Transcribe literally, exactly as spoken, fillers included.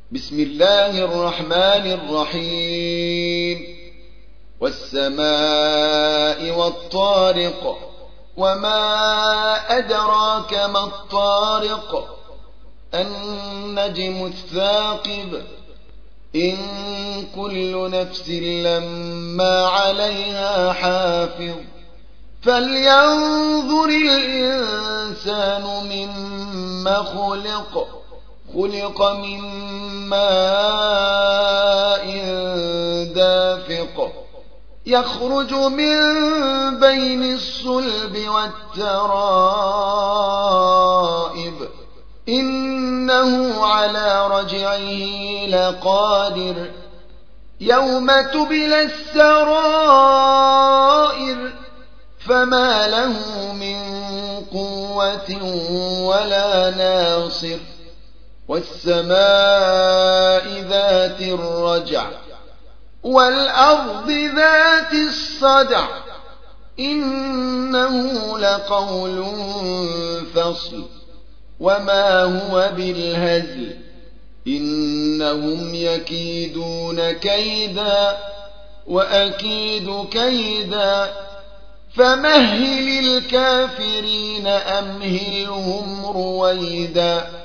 بسم الله الرحمن الرحيم والسماء والطارق وما أدراك ما الطارق النجم الثاقب إن كل نفس لما عليها حافظ فلينظر الإنسان مما خلق خلق من ماء دافق يخرج من بين الصلب والترائب إنه على رجعه لقادر يوم تبلى السرائر فما له من قوة ولا ناصر والسماء ذات الرجع والأرض ذات الصدع إنه لقول فصل وما هو بالهزل إنهم يكيدون كيدا وأكيد كيدا فمهل الكافرين أمهلهم رويدا